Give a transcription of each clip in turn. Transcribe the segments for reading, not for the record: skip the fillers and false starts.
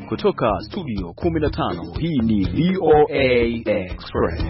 Kutoka studio 15 hii ni VOA Express.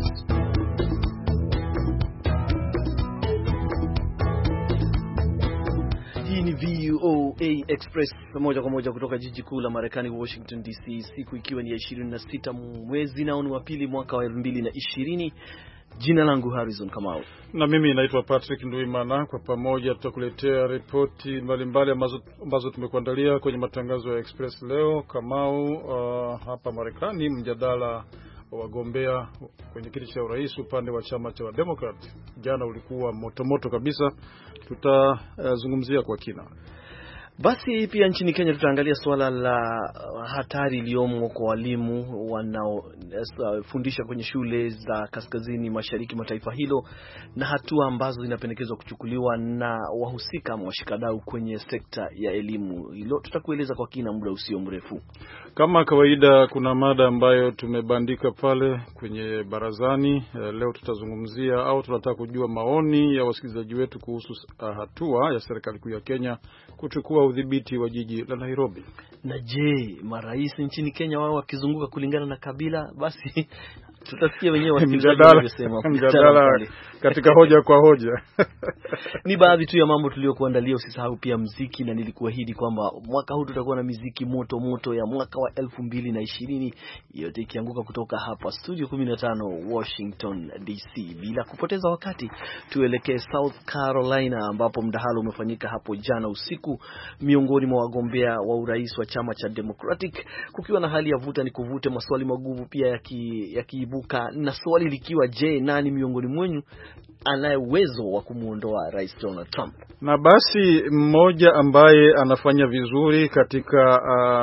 Hii ni VOA Express moja kwa moja kutoka jiji kuu la Marekani Washington DC, siku ikiwa ni ya 26 mwezi nao ni wa pili mwaka wa 2020. Jina langu Harrison Kamau. Na mimi naitwa Patrick Nduimana. Kwa pamoja tutakuletea ripoti mbalimbali ambazo tumekuandalia kwenye matangazo ya Express leo. Kamau, hapa Marekani mjadala wa wagombea kwenye kiti cha urais upande wa chama cha Democrat jana ulikuwa moto kabisa. Tutazungumzia kwa kina. Basi pia nchini Kenya tutaangalia swala la hatari iliyomo kwa walimu wanaofundisha kwenye shule za kaskazini mashariki mwa taifa hilo na hatua ambazo zinapendekezwa kuchukuliwa na wahusika washikadau kwenye sekta ya elimu. Hilo tutakueleza kwa kina muda usio mrefu. Kama kawaida kuna mada ambayo tumebandika pale kwenye barazani. Leo tutazungumzia au tunataka kujua maoni ya wasikilizaji wetu kuhusu hatua ya serikali kuu ya Kenya kuchukua udhibiti wa jiji la Nairobi. Na je, marais nchini Kenya wao wakizunguka kulingana na kabila? Basi tutasikia wenyewe wasikilizaji wanasema mjadala katika hoja kwa hoja. Ni baadhi tu ya mambo tuliyokuandalia. Usisahau pia muziki, na nilikuahidi kwamba mwaka huu tutakuwa na muziki moto ya mwaka wa 2020, yote ikianguka kutoka hapa studio 15 Washington DC. Bila kupoteza wakati tuelekee South Carolina ambapo mdahalo umefanyika hapo jana usiku miongoni mwa wagombea wa urais wa chama cha Democratic, kukiwa na hali ya vuta ni kuvute, maswali magumu pia yakiibuka, na swali likiwa je, nani miongoni mwenu anaye uwezo wa kumuondoa Rais Donald Trump? Na basi mmoja ambaye anafanya vizuri katika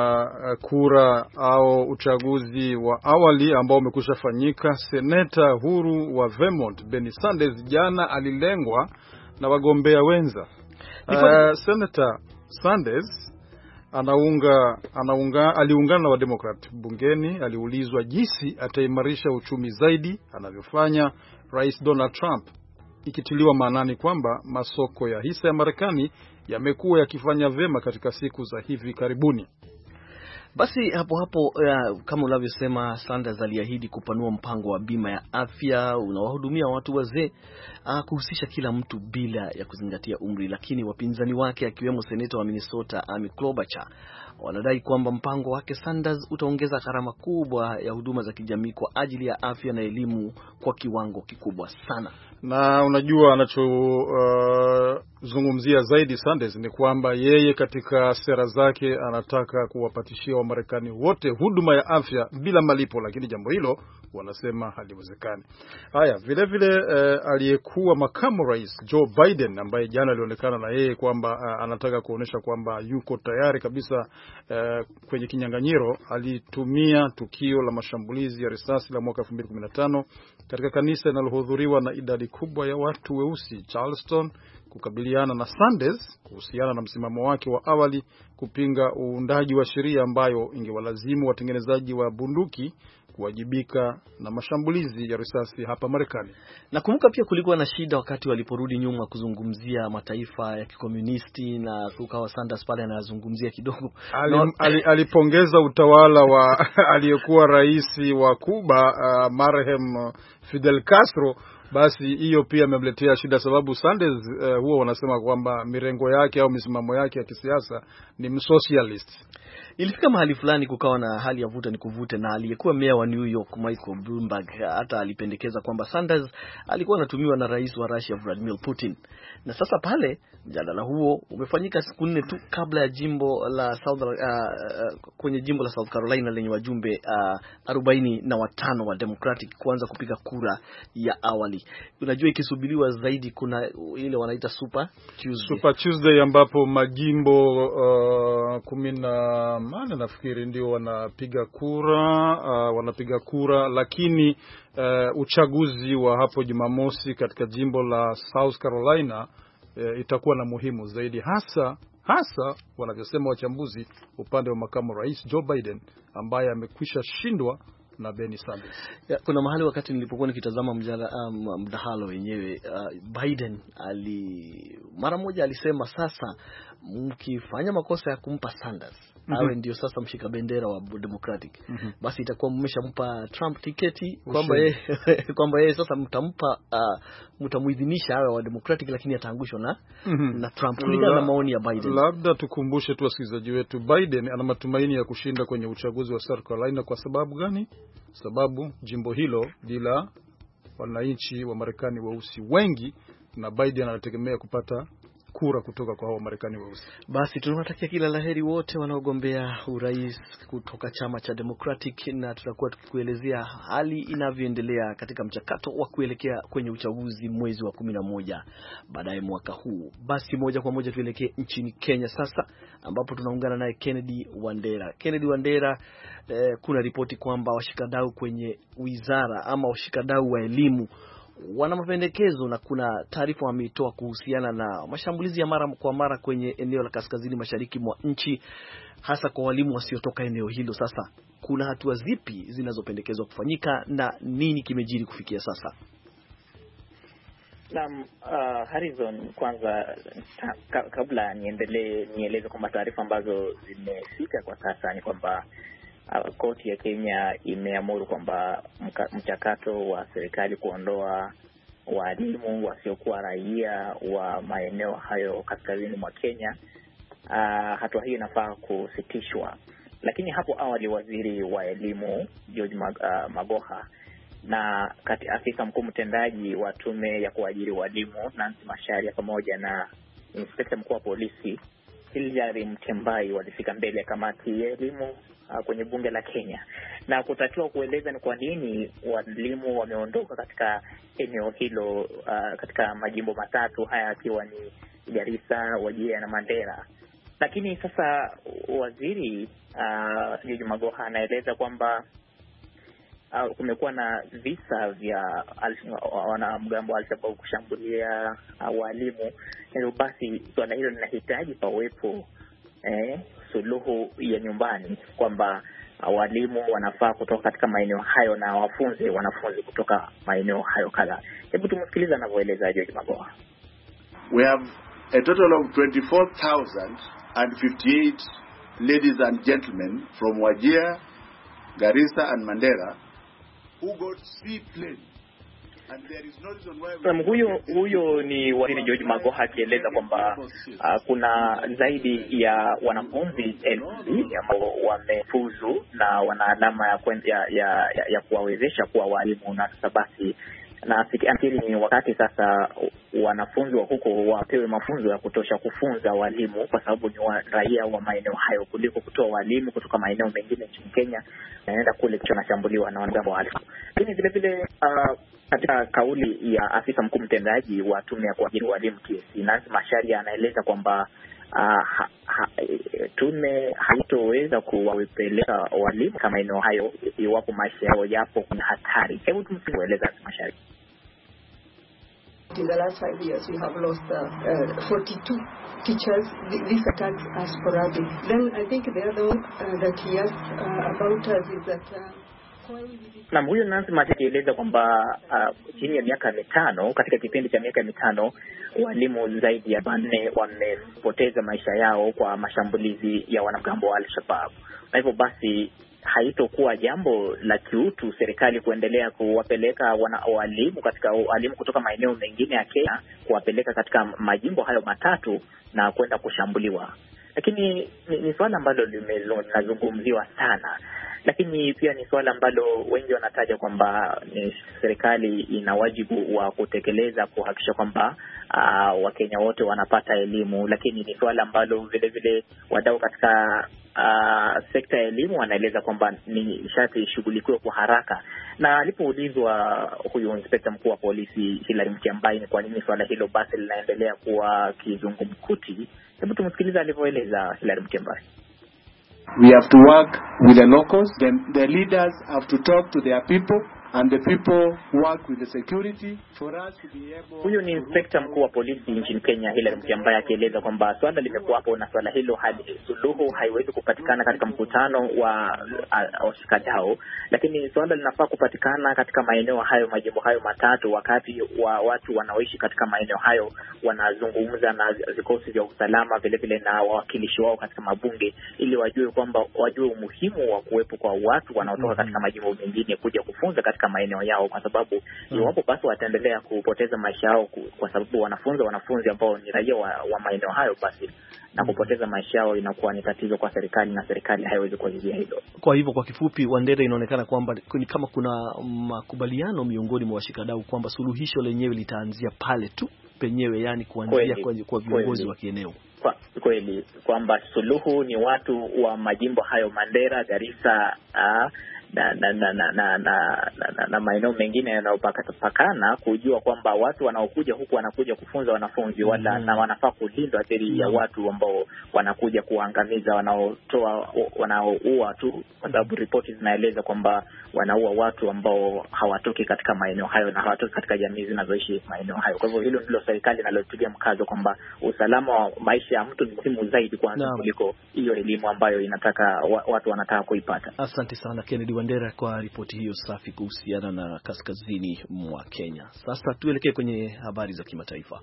kura au uchaguzi wa awali ambao umekwisha fanyika, seneta huru wa Vermont Bernie Sanders jana alilengwa na wagombea wenza. Senator Sanders aliungana na Wademokrat bungeni. Aliulizwa jinsi ataimarisha uchumi zaidi anavyofanya Rais Donald Trump, ikitiliwa maanani kwamba masoko ya hisa ya Marekani yamekuwa yakifanya vema katika siku za hivi karibuni. Basi hapo kama unavyosema, Sanders aliahidi kupanua mpango wa bima ya afya unawahudumia watu wazee, kuhusisha kila mtu bila ya kuzingatia umri. Lakini wapinzani wake akiwemo seneta wa Minnesota Amy Klobuchar wanadai kwamba mpango wake Sanders utaongeza gharama kubwa ya huduma za kijamii kwa ajili ya afya na elimu kwa kiwango kikubwa sana. Na unajua anachozungumzia zaidi Sanders ni kwamba yeye katika sera zake anataka kuwapatishia Wamarekani wote huduma ya afya bila malipo, lakini jambo hilo wanasema haliwezekani. Haya, vile aliyekuwa makamu rais Joe Biden ambaye jana alionekana na yeye kwamba anataka kuonesha kwamba yuko tayari kabisa kwenye kinyang'anyiro, alitumia tukio la mashambulizi ya risasi la mwaka 2015 katika kanisa linalohudhuriwa na idadi kubwa ya watu weusi Charleston kukabiliana na Sanders kuhusiana na msimamo wake wa awali kupinga uundaji wa sheria ambayo ingewalazimu watengenezaji wa bunduki kuwajibika na mashambulizi ya risasi hapa Marekani. Nakumbuka pia kulikuwa na shida wakati waliporudi nyuma kuzungumzia mataifa ya kikomunisti, na kukawa Sanders pale anazungumzia kidogo. Alipongeza utawala wa aliyekuwa rais wa Cuba marehemu Fidel Castro. Basi hiyo pia imemletea shida, sababu Sanders huwa wanasema kwamba mirengo yake au misimamo yake ya kisiasa ni msocialist. Ilifika mahali fulani kukawa na hali ya vuta ni kuvute, na aliyekuwa meya wa New York Michael Bloomberg hata alipendekeza kwamba Sanders alikuwa anatumiwa na rais wa Russia Vladimir Putin. Na sasa pale mjadala huo umefanyika siku 4 tu kabla ya jimbo la kwenye jimbo la South Carolina lenye wajumbe 45 wa Democratic kuanza kupiga kura ya awali. Unajua ikisubiriwa zaidi kuna ile wanaita Super Tuesday ambapo majimbo 18 nafikiri ndio wanapiga kura, lakini uchaguzi wa hapo Jumamosi katika jimbo la South Carolina itakuwa na muhimu zaidi, hasa wanavyosema wachambuzi upande wa makamu rais Joe Biden ambaye amekwisha shindwa na Bernie Sanders. Kuna mahali wakati nilipokuwa nikitazama mdahalo wenyewe, Biden mara moja alisema sasa mkifanya makosa ya kumpa Sanders awe ndio sasa mshika bendera wa Democratic, basi itakuwa mmeshampa Trump tiketi, kwamba yeye sasa mtamuidhinisha awe wa Democratic, lakini ataangushwa na Trump. Kulingana na maoni ya Biden. Labda tukumbushe tu wasikilizaji wetu, Biden ana matumaini ya kushinda kwenye uchaguzi wa South Carolina. Kwa sababu gani? Sababu jimbo hilo bila wananchi wa Marekani weusi wengi, na Biden anategemea kupata kura kutoka kwa hao Marekani weusi. Basi tunawatakia kila laheri wote wanaogombea urais kutoka chama cha Democratic, na tutakuwa tukikuelezea hali inavyoendelea katika mchakato wa kuelekea kwenye uchaguzi mwezi wa 11 baadaye mwaka huu. Basi moja kwa moja tuelekee nchini Kenya sasa, ambapo tunaungana naye Kennedy Wandera. Kennedy Wandera, kuna ripoti kwamba washikadau kwenye wizara ama washikadau wa elimu wana mapendekezo, na kuna taarifa wameitoa kuhusiana na mashambulizi ya mara kwa mara kwenye eneo la kaskazini mashariki mwa nchi, hasa kwa walimu wasiotoka eneo hilo. Sasa kuna hatua zipi zinazopendekezwa kufanyika na nini kimejiri kufikia sasa? Naam, Harrison, kwanza kabla nieleze kwamba taarifa ambazo zimefika kwa sasa ni kwamba koti ya Kenya imeamuru kwamba mchakato wa serikali kuondoa walimu wasiokuwa raia wa maeneo hayo kaskazini mwa Kenya, hatua hii inafaa kusitishwa. Lakini hapo awali waziri wa elimu George Magoha na afisa mkuu mtendaji wa tume ya kuajiri walimu Nancy Macharia pamoja na inspekta mkuu wa polisi Hilary Mutyambai walifika mbele ya kamati ya elimu kwenye bunge la Kenya na kutakiwa kueleza ni kwa nini walimu wameondoka katika eneo hilo, katika majimbo matatu haya akiwa ni Garissa, Wajir na Mandera. Lakini sasa waziri George Magoha anaeleza kwamba kumekuwa na visa vya wanamgambo wa Al-Shabaab kushambulia walimu. Hivyo basi swala hilo linahitaji pawepo suluhu ya nyumbani, kwamba walimu wanafaa kutoka katika maeneo hayo na wanafunzi kutoka maeneo hayo kadhaa. Hebu tumsikilize anavyoeleza George Magoha. We have a total of 24,058 ladies and gentlemen from Wajir, Garissa and Mandera who got seaplane. Huyo ni waziri George Magoha akieleza kwamba kuna zaidi ya wanafunzi 2,000 ambao wamefuzu na wana alama ya kuwawezesha kuwa walimu, na sasa basi nafikiri ni wakati sasa wanafunzi wa huko wapewe mafunzo ya kutosha kufunza walimu, kwa sababu ni raia wa maeneo hayo, kuliko kutoa walimu kutoka maeneo mengine nchini Kenya naenda kule kinashambuliwa na wanamgambo wa Al-Shabaab. Lakini vile vile katika kauli ya afisa mkuu mtendaji wa tume ya kuajiri walimu TSC Nancy Macharia anaeleza kwamba tume haitoweza kuwapeleka walimu kama maeneo hayo iwapo maisha yao yapo kuna hatari. Hebu tumsimueleza Macharia. In the last 5 years, we have lost 42 teachers. These attacks are sporadic. Then I think the other one that he asked about us is that na huyo Nancy Macharia alieleza kwamba chini ya miaka 5, katika kipindi cha miaka 5 walimu zaidi ya 4 wamepoteza maisha yao kwa mashambulizi ya wanamgambo wa Al-Shabaab. Na hivyo basi haitokuwa jambo la kiutu serikali kuendelea kuwapeleka walimu kutoka maeneo mengine ya Kenya, kuwapeleka katika majimbo hayo matatu na kwenda kushambuliwa. Lakini ni swala ambalo linazungumziwa sana, lakini pia ni swala ambalo wengi wanataja kwamba serikali ina wajibu wa kutekeleza, kuhakikisha kwamba Wakenya wote wanapata elimu. Lakini ni swala ambalo vile vile wadau katika sekta ya elimu wanaeleza kwamba ni sharti ishughulikiwe kwa haraka. Na alipoulizwa huyu inspekta mkuu wa polisi Hilary Mutyambai ni kwa nini swala hilo basi linaendelea kuwa kizungumkuti, hebu tumsikilize alivyoeleza Hilary Mutyambai. We have to work with the locals. The leaders have to talk to their people and the people who work with the security for us to be able. Huyu ni inspekta mkuu wa polisi nchini Kenya Hilary Mutyambai akieleza kwamba swala limekuwapo na swala hilo hadi suluhu haiwezi kupatikana katika mkutano wa washikadau, lakini swala linafaa kupatikana katika maeneo hayo, majimbo hayo matatu, wakati wa watu wanaoishi katika maeneo hayo wanazungumza na vikosi vya usalama vile vile na wawakilishi wao katika mabunge, ili wajue umuhimu wa kuwepo kwa watu wanaotoka katika majimbo mengine kuja kufunza katika maeneo yao, kwa sababu iwapo basi wataendelea kupoteza maisha yao kwa sababu wanafunzi ambao ni raia wa maeneo hayo, basi na kupoteza maisha yao inakuwa ni tatizo kwa serikali, na serikali haiwezi kuzuia hilo. Kwa hivyo kwa kifupi, Wandera, inaonekana kwamba kama kuna makubaliano miongoni mwa washikadau kwamba suluhisho lenyewe litaanzia pale tu penyewe, yani kuanzia kwa viongozi wa kieneo. Kweli kwamba suluhu ni watu wa majimbo hayo, Mandera, Garissa na maeneo mengine yanayopakana, kujua kwamba watu wanaokuja huku wanakuja kufunza wanafunzi na wanafaa kulindwa dhidi ya watu ambao wanakuja kuangamiza, wanaoua tu, kwa sababu ripoti zinaeleza kwamba wanaua watu ambao hawatoki katika maeneo hayo na hawatoki katika jamii zinazoishi maeneo hayo. Kwa hivyo hilo ndilo serikali inalotilia mkazo, kwamba usalama wa maisha ya mtu ni muhimu zaidi kwanza kuliko hiyo elimu ambayo watu wanataka kuipata. Asante sana Kennedy Wandera kwa ripoti hiyo safi kuhusiana na kaskazini mwa Kenya. Sasa tuelekee kwenye habari za kimataifa.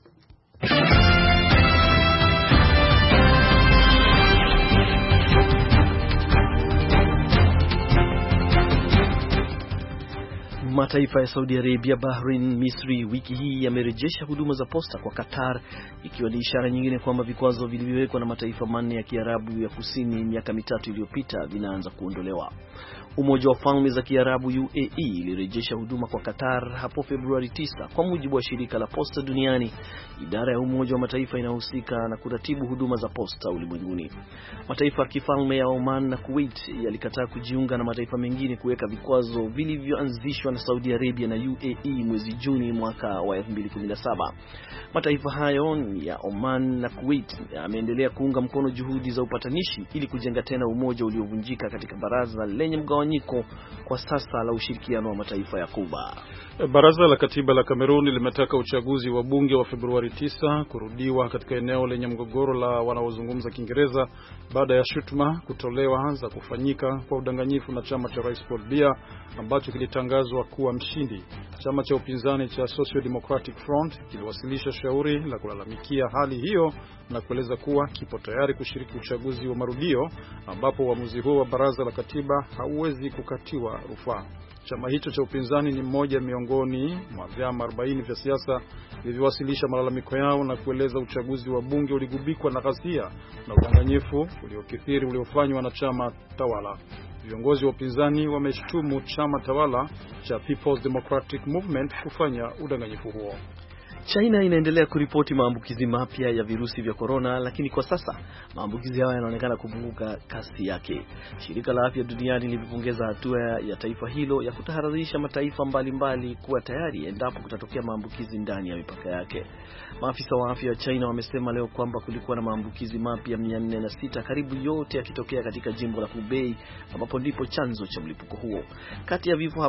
Mataifa ya Saudi Arabia, Bahrain, Misri wiki hii yamerejesha huduma za posta kwa Qatar, ikiwa ni ishara nyingine kwamba vikwazo vilivyowekwa na mataifa manne ya Kiarabu ya Kusini miaka mitatu iliyopita vinaanza kuondolewa. Umoja wa Falme za Kiarabu UAE ilirejesha huduma kwa Qatar hapo Februari 9 kwa mujibu wa shirika la posta duniani, idara ya Umoja wa Mataifa inayohusika na kuratibu huduma za posta ulimwenguni. Mataifa ya kifalme ya Oman na Kuwait yalikataa kujiunga na mataifa mengine kuweka vikwazo vilivyoanzishwa na Saudi Arabia na UAE mwezi Juni mwaka wa 2017. Mataifa hayo ya Oman na Kuwait yameendelea kuunga mkono juhudi za upatanishi ili kujenga tena umoja uliovunjika katika baraza lenye mgawanyiko kwa sasa la ushirikiano wa mataifa ya Kuba. Baraza la Katiba la Kameruni limetaka uchaguzi wa bunge wa Februari 9 kurudiwa katika eneo lenye mgogoro la wanaozungumza Kiingereza baada ya shutuma kutolewa za kufanyika kwa udanganyifu na chama cha Rais Paul Biya ambacho kilitangazwa kuwa mshindi. Chama cha upinzani cha Social Democratic Front kiliwasilisha shauri la kulalamikia hali hiyo na kueleza kuwa kipo tayari kushiriki uchaguzi wa marudio ambapo uamuzi huo wa Baraza la Katiba hauwezi kukatiwa rufaa. Chama hicho cha upinzani ni mmoja miongoni mwa vyama 40 vya siasa vilivyowasilisha malalamiko yao na kueleza uchaguzi wa bunge uligubikwa na ghasia na udanganyifu uliokithiri uliofanywa na chama tawala. Viongozi wa upinzani wameshtumu chama tawala cha People's Democratic Movement kufanya udanganyifu huo. China inaendelea kuripoti maambukizi mapya ya virusi vya corona, lakini kwa sasa maambukizi hayo yanaonekana kupunguka kasi yake. Shirika la Afya Duniani limepongeza hatua ya taifa hilo ya kutahadharisha mataifa mbalimbali kuwa tayari endapo kutatokea maambukizi ndani ya mipaka yake. Maafisa wa afya wa China wamesema leo kwamba kulikuwa na maambukizi mapya 406, karibu yote yakitokea katika jimbo la Hubei ambapo ndipo chanzo cha mlipuko huo. Kati ya vifo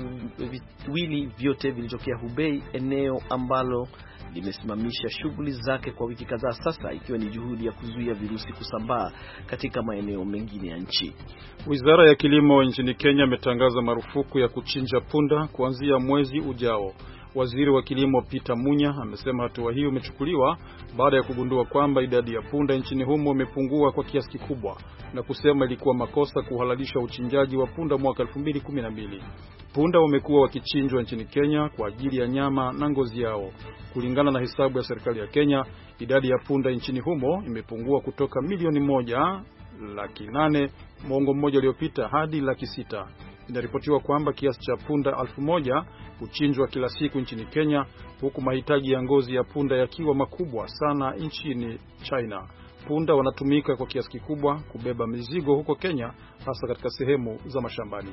52 vyote vilitokea Hubei, eneo ambalo limesimamisha shughuli zake kwa wiki kadhaa sasa, ikiwa ni juhudi ya kuzuia virusi kusambaa katika maeneo mengine ya nchi. Wizara ya Kilimo nchini Kenya imetangaza marufuku ya kuchinja punda kuanzia mwezi ujao. Waziri wa Kilimo Peter Munya amesema hatua hiyo imechukuliwa baada ya kugundua kwamba idadi ya punda nchini humo imepungua kwa kiasi kikubwa na kusema ilikuwa makosa kuhalalisha uchinjaji wa punda mwaka 2012. Punda wamekuwa wakichinjwa nchini Kenya kwa ajili ya nyama na ngozi yao. Kulingana na hesabu ya serikali ya Kenya, idadi ya punda nchini humo imepungua kutoka milioni 1.8 mwongo mmoja uliopita hadi 600,000. Inaripotiwa kwamba kiasi cha punda 1000 huchinjwa kila siku nchini Kenya, huku mahitaji ya ngozi ya punda yakiwa makubwa sana nchini China. Punda wanatumika kwa kiasi kikubwa kubeba mizigo huko Kenya, hasa katika sehemu za mashambani.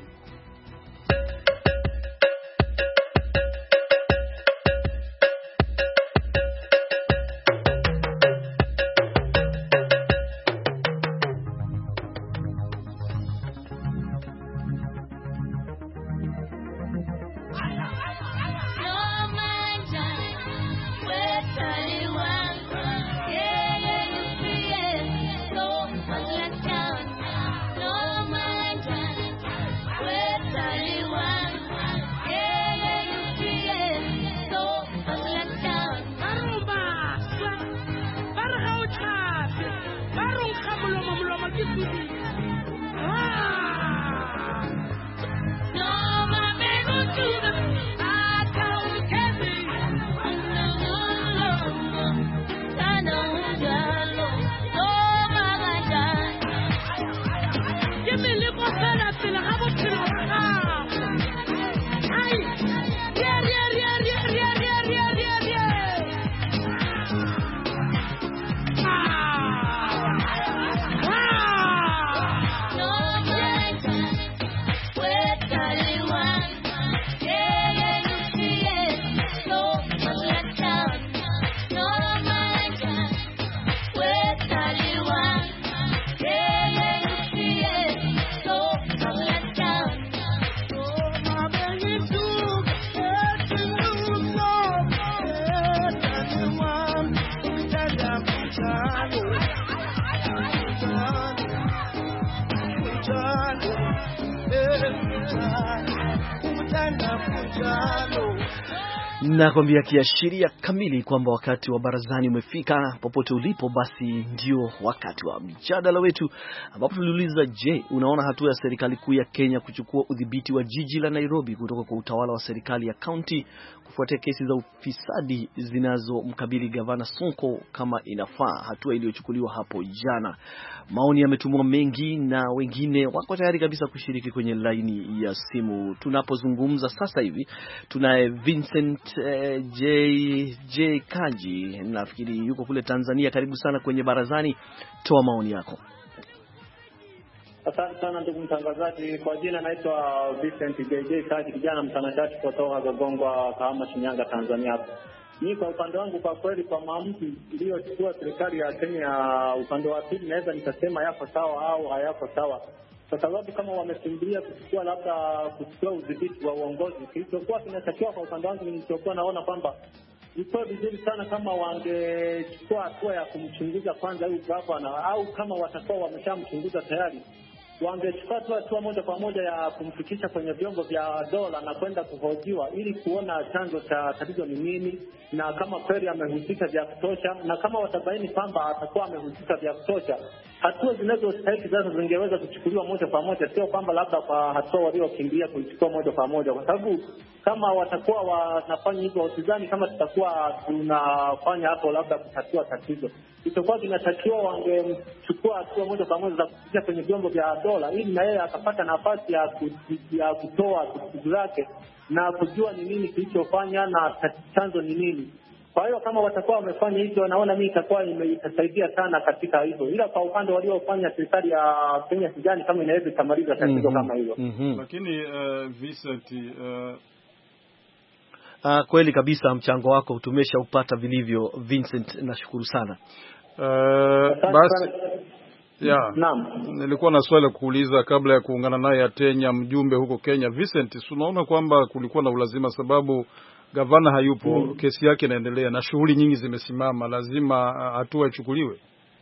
Nakwambia kiashiria kamili kwamba wakati wa barazani umefika. Popote ulipo, basi ndio wakati wa mjadala wetu, ambapo tuliuliza, je, unaona hatua ya serikali kuu ya Kenya kuchukua udhibiti wa jiji la Nairobi kutoka kwa utawala wa serikali ya county kufuatia kesi za ufisadi zinazomkabili gavana Sonko kama inafaa, hatua iliyochukuliwa hapo jana? Maoni yametumwa mengi na wengine wako tayari kabisa kushiriki kwenye laini ya simu. Tunapozungumza sasa hivi tunaye Vincent J Kaji, nafikiri yuko kule Tanzania. Karibu sana kwenye barazani, toa maoni yako. Asante sana ndugu mtangazaji. Kwa jina naitwa Vincent J Kaji, kijana mtanashati kutoka Gogongwa, Kahama, Shinyanga, Tanzania. Mimi kwa upande wangu, kwa kweli, kwa maamuzi iliyochukua serikali ya Kenya, upande wa pili naweza nikasema yako sawa au hayako sawa, kwa sababu kama wamekimbilia kuchukua udhibiti wa uongozi, kilichokuwa kinatakiwa kwa upande wangu, nilichokuwa naona kwamba ilikuwa vizuri sana kama wangechukua hatua ya kumchunguza kwanza huyu gavana, au kama watakuwa wameshamchunguza tayari, wangechukua hatua moja kwa moja ya kumfikisha kwenye vyombo vya dola na kwenda kuhojiwa ili kuona chanzo cha tatizo ni nini, na kama kweli amehusika vya kutosha, na kama watabaini kwamba atakuwa amehusika vya kutosha, hatua zinazostahili sasa zingeweza kuchukuliwa moja kwa moja, sio kwamba labda kwa hatua waliokimbia kuichukua moja kwa moja, kwa sababu kama watakuwa wanafanya hivyo, sidhani kama tutakuwa tunafanya hapo labda kutatua tatizo. Itakuwa kinatakiwa wangemchukua hatua moja kwa moja za kufikia kwenye vyombo vya dola, ili na yeye akapata nafasi ya kutoa tatizo lake na kujua ni nini kilichofanya na chanzo ni nini. Kwa hiyo kama watakuwa wamefanya hivyo, naona mimi itasaidia sana katika hivyo. Ila kwa upande waliofanya serikali ya Kenya, sidhani kama inaweza kumaliza tatizo kama hilo. Lakini Vincent, kweli kabisa, mchango wako tumeshaupata vilivyo Vincent, nashukuru sana. Basi naam, nilikuwa na swali la kuuliza kabla ya kuungana naye Atenya, mjumbe huko Kenya. Vincent, unaona kwamba kulikuwa na ulazima, sababu gavana hayupo, kesi yake inaendelea na shughuli nyingi zimesimama, lazima hatua ichukuliwe?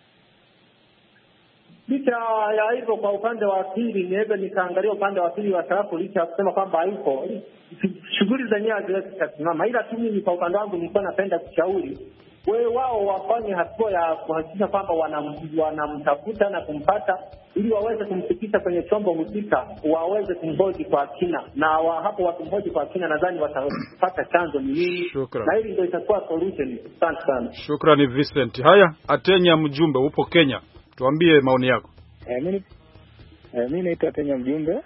Licha ya hivyo, kwa upande wa pili niweza nikaangalia upande wa pili wa tarafu, licha ya kusema kwamba hayupo, shughuli zenyewe haziwezi kusimama. Ila tu mimi kwa upande wangu nilikuwa napenda kushauri wao wafanye hatua ya kuhakikisha kwamba wanamtafuta na kumpata, ili waweze kumfikisha kwenye chombo husika, waweze kumhoji kwa kina, na hapo wakimhoji kwa kina, nadhani watapata chanzo ni nini, na hili ndio itakuwa solution. Asante sana. Shukrani Vincent. Haya, Atenya, mjumbe, upo Kenya, tuambie maoni yako. Mimi naitwa Atenya, mjumbe.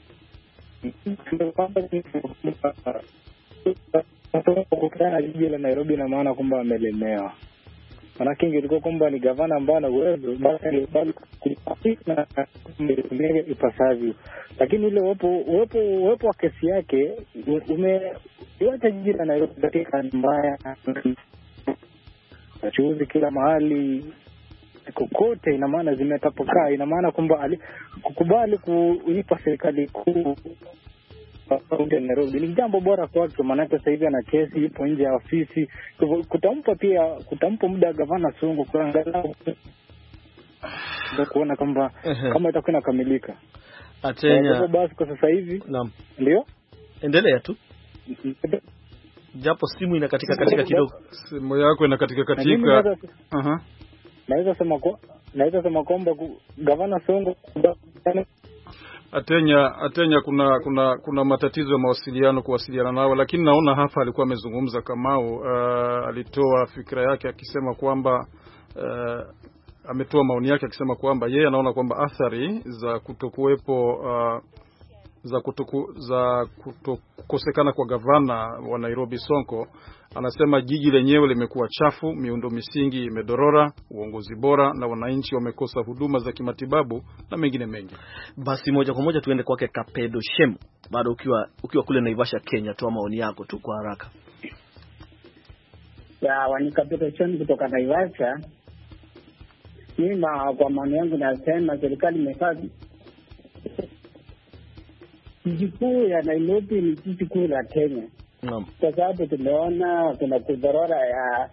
Kukutana jiji la Nairobi na maana kwamba amelemewa. Manake ingekuwa kwamba ni gavana ambaye ana uwezo, basi alibali kulipita na ipasavyo. Lakini ile uwepo wa kesi yake umeiacha jiji la Nairobi katika mbaya, wachuuzi kila mahali kokote, ina maana zimetapakaa. Ina maana kwamba kukubali kuipa serikali kuu kaunti Nairobi ni jambo bora kwake, maana sasa hivi ana kesi ipo nje ya ofisi. Kutampa muda gavana Sonko kuangalau ndio kuona kwamba kama itakuwa inakamilika. Atenya, basi kwa sasa hivi naam, ndio endelea tu, japo simu inakatika kidogo. Simu yako inakatika. Naweza sema kwamba gavana Sonko Atenya, kuna matatizo ya kuwasiliana nao, lakini naona hapa alikuwa amezungumza Kamau, alitoa fikra yake akisema kwamba ametoa maoni yake akisema kwamba yeye anaona kwamba athari za kutokuwepo za kutokosekana kwa gavana wa Nairobi Sonko, anasema jiji lenyewe limekuwa chafu, miundo misingi imedorora, uongozi bora, na wananchi wamekosa huduma za kimatibabu na mengine mengi. Basi moja kwa moja tuende kwake Kapedo Shem, bado ukiwa kule Naivasha, Kenya, toa maoni yako tu kwa haraka. Wani Kapedo Shem kutoka Naivasha. Mimi kwa maoni yangu nasema serikali imefaa. Jiji kuu ya Nairobi ni jiji kuu la Kenya. Kwa sababu tumeona kuna kudorora ya,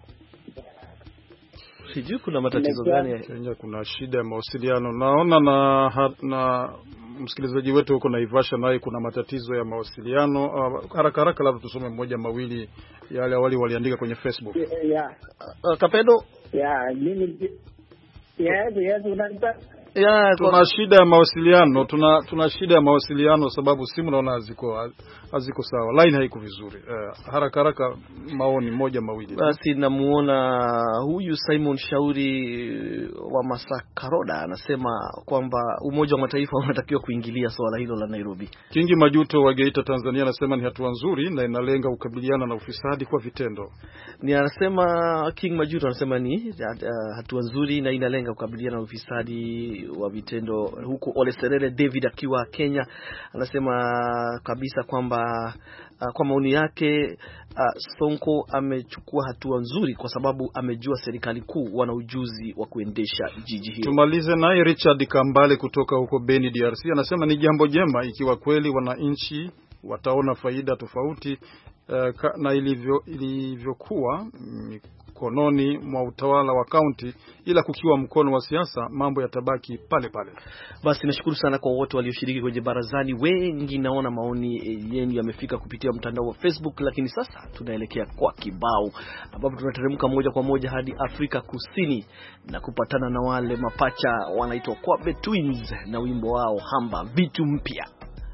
sijui kuna matatizo gani Kenya, kuna shida ya mawasiliano. Naona na msikilizaji wetu huko Naivasha naye kuna matatizo ya mawasiliano. Haraka haraka labda tusome mmoja mawili yale awali waliandika kwenye Facebook. Kapedo? Mimi unanipata? Tuna shida ya mawasiliano, tuna shida ya mawasiliano sababu simu naona haziko sawa. Line haiko vizuri. Haraka maoni moja mawili. Basi namuona huyu Simon Shauri wa Masakaroda anasema kwamba Umoja wa Mataifa unatakiwa kuingilia swala hilo la Nairobi. Kingi Majuto wa Geita Tanzania anasema ni hatua nzuri na inalenga kukabiliana na ufisadi kwa vitendo. Ni anasema King Majuto anasema ni hatua nzuri na inalenga kukabiliana na ufisadi wa vitendo. Huku Ole Serere David akiwa Kenya anasema kabisa kwamba kwa maoni yake Sonko amechukua hatua nzuri kwa sababu amejua serikali kuu wana ujuzi wa kuendesha jiji hilo. Tumalize naye Richard Kambale kutoka huko Beni DRC anasema ni jambo jema ikiwa kweli wananchi wataona faida tofauti na ilivyokuwa mikononi mwa utawala wa kaunti, ila kukiwa mkono wa siasa mambo yatabaki pale pale. Basi nashukuru sana kwa wote walioshiriki kwenye barazani. Wengi naona maoni yenu yamefika kupitia mtandao wa Facebook, lakini sasa tunaelekea kwa kibao ambapo tunateremka moja kwa moja hadi Afrika Kusini na kupatana na wale mapacha wanaitwa Kwabe Twins na wimbo wao Hamba Vitu Mpya.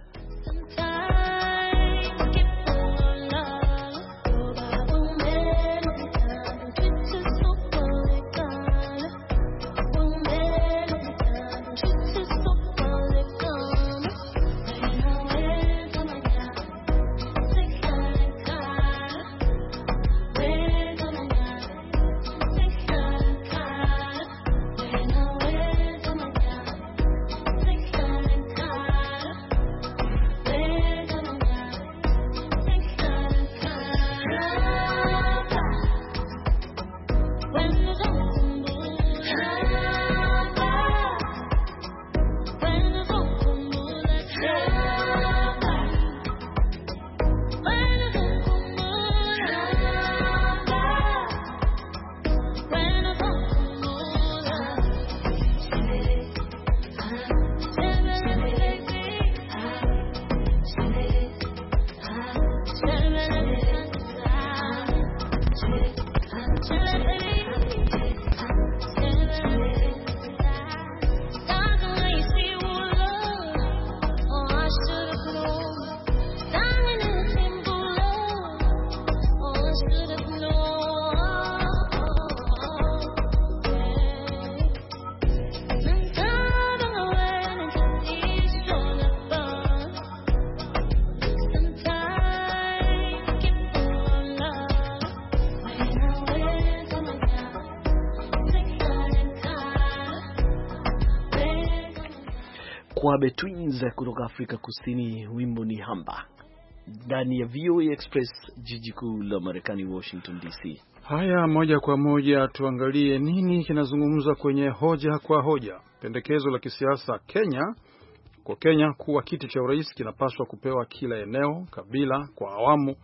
Kwabe Twins kutoka Afrika Kusini, wimbo ni Hamba. Ndani ya VOA Express, jiji kuu la Marekani, Washington DC. Haya, moja kwa moja tuangalie nini kinazungumzwa kwenye hoja kwa hoja. Pendekezo la kisiasa Kenya. Kwa Kenya kuwa kiti cha urais kinapaswa kupewa kila eneo, kabila kwa awamu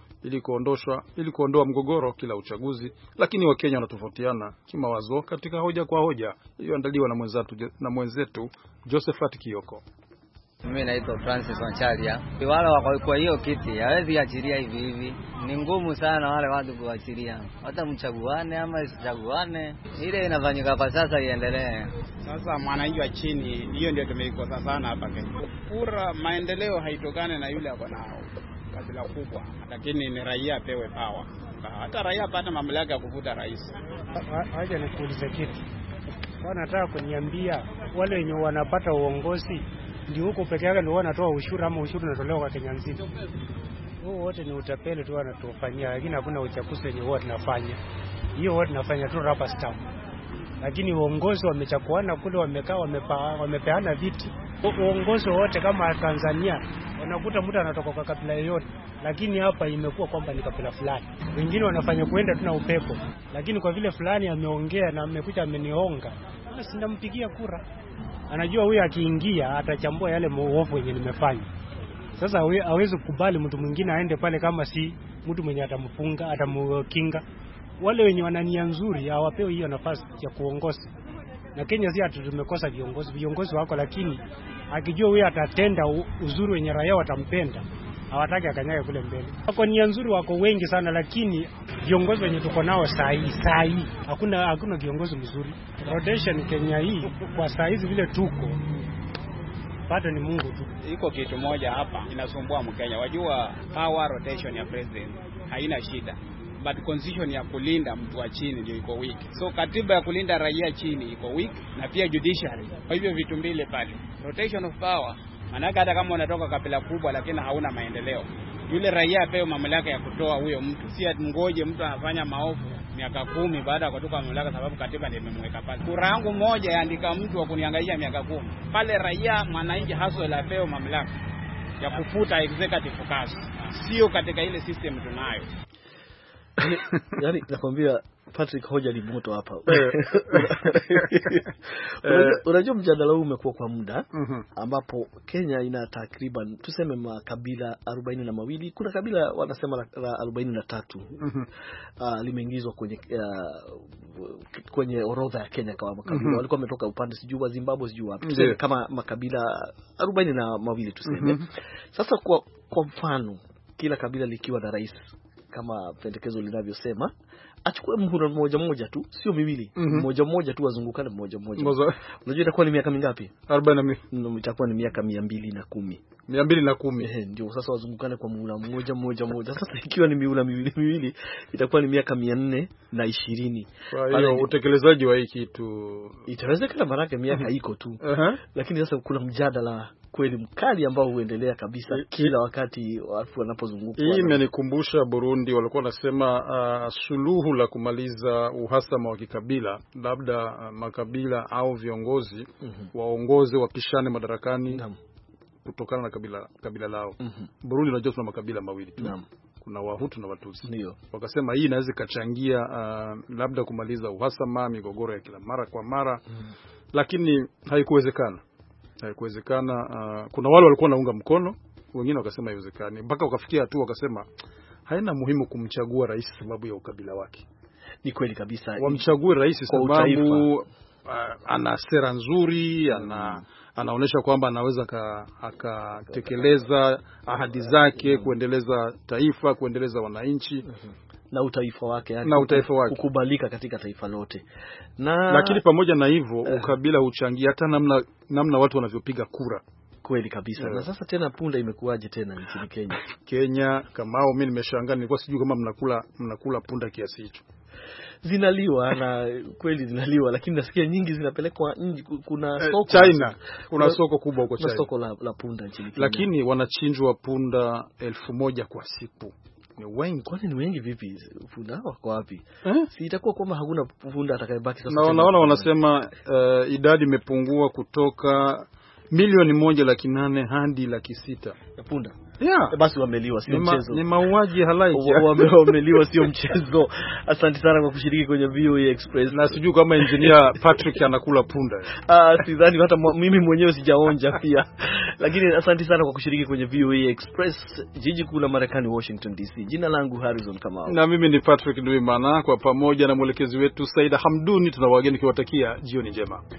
ili kuondoa mgogoro kila uchaguzi, lakini Wakenya wanatofautiana kimawazo katika hoja kwa hoja iliyoandaliwa na mwenzetu Josephat Kioko. Mimi naitwa Francis Wanchalia. Wale wako kwa hiyo kiti hawezi achilia hivi. Ni ngumu sana wale watu kuachilia. Hata mchaguane ama isichaguane, ile inafanyika kwa sasa iendelee. Sasa mwananchi wa chini, hiyo ndio tumeikosa sana hapa Kenya. Kura maendeleo haitokane na yule ako nao kabila kubwa, lakini ni raia pewe power. Hata raia pata mamlaka ya kuvuta rais. Haja nikuulize kitu. Wanataka kuniambia wale wenye wanapata uongozi ndio huko peke yake ndio wanatoa ushuru ama ushuru unatolewa kwa Kenya nzima? Huo wote ni utapeli tu wanatufanyia, lakini hakuna uchaguzi wenye wote tunafanya. Hiyo wote tunafanya tu rubber stamp. Lakini uongozi wamechakuana kule, wamekaa wamepeana viti. Uongozi wote kama Tanzania wanakuta mtu anatoka kwa kabila yoyote, lakini hapa imekuwa kwamba ni kabila fulani. Wengine wanafanya kuenda tuna upepo, lakini kwa vile fulani ameongea na amekuja amenionga, basi ndampigia kura. Anajua huyu akiingia atachambua yale maovu yenye nimefanya. Sasa hawezi kukubali mtu mwingine aende pale kama si mtu mwenye atamfunga, atamkinga. Wale wenye wanania nzuri hawapewi hiyo nafasi ya kuongoza. Na Kenya si atu tumekosa viongozi wako, lakini akijua huyu atatenda uzuri wenye raia watampenda, hawataki akanyage kule mbele. Wako nia nzuri, wako wengi sana, lakini viongozi wenye tuko nao saa hii hakuna viongozi mzuri. Rotation Kenya hii kwa saa hizi vile tuko bado ni Mungu tu. Iko kitu moja hapa inasumbua Mkenya. Wajua power rotation ya president haina shida, but constitution ya kulinda mtu wa chini ndio iko weak. So katiba ya kulinda raia chini iko weak, na pia judiciary. Kwa hivyo vitu mbili pale, rotation of power, maana hata kama unatoka kabila kubwa lakini hauna maendeleo, yule raia apewe mamlaka ya kutoa huyo mtu, si ngoje mtu anafanya maovu miaka 10 baada ya kutoka mamlaka sababu katiba ndio imemweka pale. Kura yangu moja yaandika mtu wa kuniangalia miaka 10. Pale raia mwananchi hasa apewe mamlaka ya kufuta executive kazi, sio katika ile system tunayo. Yaani nakwambia Patrick, hoja ni moto hapa. Unajua mjadala huu umekuwa kwa muda ambapo Kenya ina takriban tuseme makabila 42. Kuna kabila wanasema la 43 limeingizwa kwenye orodha ya Kenya kama makabila. Walikuwa wametoka upande sijui wa Zimbabwe sijui wapi. Tuseme kama makabila 42 tuseme. Sasa kwa mfano kila kabila likiwa na rais kama pendekezo linavyosema, achukue mhula mmoja tu, sio miwili. Mmoja tu wazungukane mmoja. Unajua itakuwa ni miaka mingapi? 40. Itakuwa ni miaka 210. 210. Ndio sasa wazungukane kwa mhula mmoja. Sasa ikiwa ni mihula miwili itakuwa ni miaka 420. Kwa hiyo utekelezaji wa hiki kitu itawezekana, baraka miaka iko tu. Lakini sasa kuna mjadala kweli mkali ambao huendelea kabisa kila wakati watu wanapozunguka. Hii imenikumbusha Burundi, walikuwa wanasema suluhu la kumaliza uhasama wa kikabila, labda makabila au viongozi waongoze wapishane madarakani kutokana na kabila lao. Burundi unajua tuna makabila mawili tu. Kuna Wahutu na Watutsi. Ndio. Wakasema hii inaweza kachangia labda kumaliza uhasama, migogoro ya kila mara kwa mara. Lakini haikuwezekana. Kuna wale walikuwa naunga mkono, wengine wakasema haiwezekani, mpaka wakafikia hatua wakasema haina muhimu kumchagua rais sababu ya ukabila wake. Ni kweli kabisa. Wamchague rais sababu ana sera nzuri, anaonesha kwamba anaweza akatekeleza ahadi zake, kuendeleza taifa, kuendeleza wananchi na utaifa wake, yani kukubalika katika taifa lote. Lakini pamoja na hivyo ukabila huchangia hata namna watu wanavyopiga kura. Kweli kabisa. Na sasa tena punda imekuaje tena nchini Kenya? Kenya kama mimi nimeshangaa, nilikuwa sijui kama mnakula punda kiasi hicho. Zinaliwa na kweli zinaliwa, lakini nasikia nyingi zinapelekwa nje. Kuna soko China, kuna soko kubwa huko China, soko la punda nchini Kenya. Lakini wanachinjwa punda 1000 kwa siku. Ni wengi. Kwani ni wengi vipi? Punda wako wapi? Si itakuwa kwamba hakuna punda atakayebaki sasa? Na naona wanasema idadi imepungua kutoka 1,800,000 hadi 600,000 ya punda. Basi wameliwa, sio mchezo. Ni mauaji halaiki. Wameliwa, sio mchezo. Asante sana kwa kushiriki kwenye VOA Express. Na sijui kama engineer Patrick anakula punda. Sidhani, hata mimi mwenyewe sijaonja pia. Lakini asante sana kwa kushiriki kwenye VOA Express, jiji kuu la Marekani, Washington DC. Jina langu Harrison Kamau. Na mimi ni Patrick Ndwimana, kwa pamoja na mwelekezi wetu Saida Hamduni tunawageni kiwatakia jioni njema.